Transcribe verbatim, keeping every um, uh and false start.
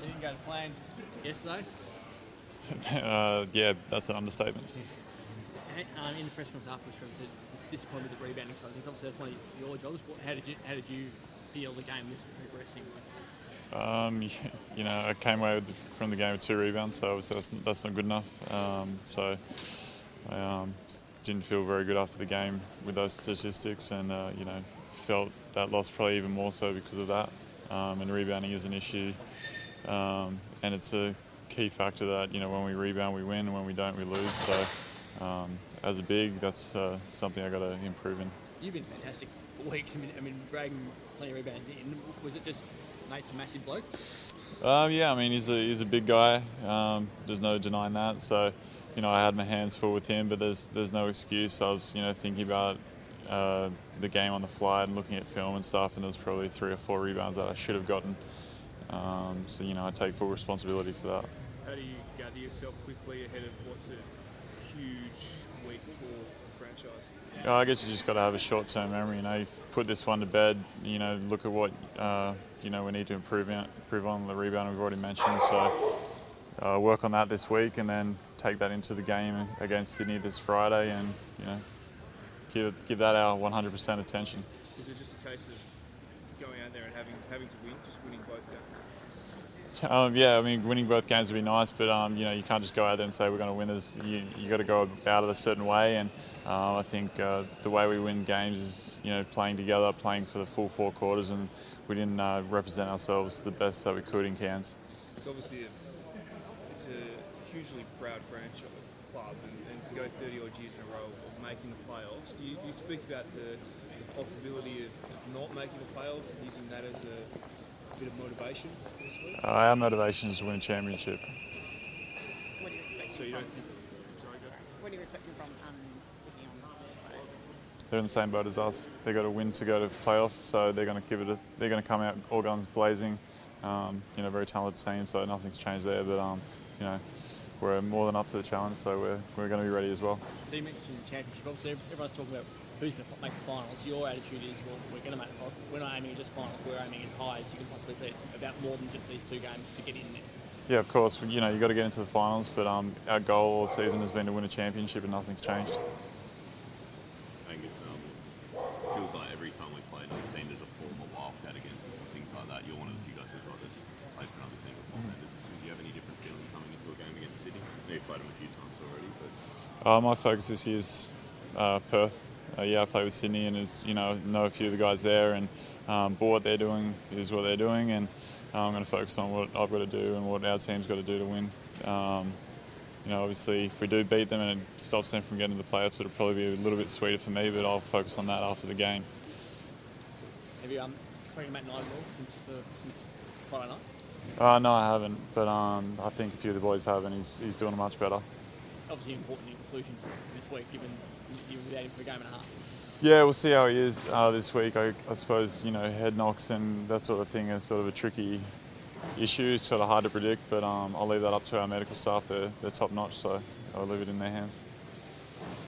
obviously didn't go to plan yesterday. uh, yeah, that's an understatement. And, um, in the press conference afterwards, Trevor said he was disappointed with the rebounding side of things. Obviously, that's one of your jobs. How did you how did you feel the game was progressing? Um, you know, I came away with, from the game with two rebounds, so obviously that's, that's not good enough. Um, so I um, didn't feel very good after the game with those statistics, and uh, you know, felt that loss probably even more so because of that. Um, and rebounding is an issue, um, and it's a key factor that, you know, when we rebound we win, and when we don't we lose. So um, as a big, that's uh, something I got to improve in. You've been fantastic for weeks. I mean, I mean, dragging plenty of rebounds in. Was it just Nate's a massive bloke? Um, yeah, I mean, he's a he's a big guy. Um, there's no denying that. So, you know, I had my hands full with him, but there's there's no excuse. I was, you know, thinking about uh, the game on the fly and looking at film and stuff, and there's probably three or four rebounds that I should have gotten. Um, so, you know, I take full responsibility for that. How do you gather yourself quickly ahead of what's a huge week for the franchise? Yeah, I guess you just got to have a short-term memory. You know, you put this one to bed. You know, look at what uh, you know we need to improve in, improve on the rebound we've already mentioned. So uh, work on that this week, and then take that into the game against Sydney this Friday, and you know, give give that our one hundred percent attention. Is it just a case of going out there and having having to win, just winning both games? Um, yeah, I mean, winning both games would be nice, but um, you know, you can't just go out there and say we're going to win this. You you got to go about it a certain way, and um, I think uh, the way we win games is, you know, playing together, playing for the full four quarters, and we didn't uh, represent ourselves the best that we could in Cairns. It's obviously a, it's a hugely proud franchise club, and, and to go thirty odd years in a row of making the playoffs. Do you, do you speak about the, the possibility of, of not making the playoffs and using that as a bit of motivation this week? Uh, our motivation is to win a championship. What are you expecting So you from? don't think? Sorry, go. What are you expecting from um, Sydney on Friday? They're in the same boat as us. They've got to win to go to playoffs, so they're going to give it. A, they're going to come out all guns blazing. Um, you know, very talented team, so nothing's changed there. But um, you know, we're more than up to the challenge, so we're we're going to be ready as well. So you mentioned the championship. Obviously, everyone's talking about who's going to make the finals. Your attitude is, well, we're going to make the finals. We're not aiming at just finals. We're aiming as high as you can possibly be. It's about more than just these two games to get in there. Yeah, of course. You know, you got to get into the finals, but um, our goal all season has been to win a championship, and nothing's changed. Angus, um, feels like every time we played another team, there's a former wildcat against us and things like that. You're one of the few guys who's right that's played for another team before. Mm-hmm. Do you have any different feeling coming into a game against Sydney? I know you've played them a few times already, but Uh, my focus this year is uh, Perth. Uh, yeah, I play with Sydney, and is you know know a few of the guys there, and um, but what they're doing is what they're doing, and uh, I'm going to focus on what I've got to do and what our team's got to do to win. Um, you know, obviously, if we do beat them and it stops them from getting to the playoffs, it'll probably be a little bit sweeter for me, but I'll focus on that after the game. Have you um, spoken to Matt Nightingale since the since Friday night? Uh, no, I haven't, but um, I think a few of the boys have, and he's he's doing much better. Obviously, important inclusion for this week, given you were without him for a game and a half. Yeah, we'll see how he is uh, this week. I, I suppose, you know, head knocks and that sort of thing is sort of a tricky issue. It's sort of hard to predict, but um, I'll leave that up to our medical staff. They're, they're top notch, so I'll leave it in their hands.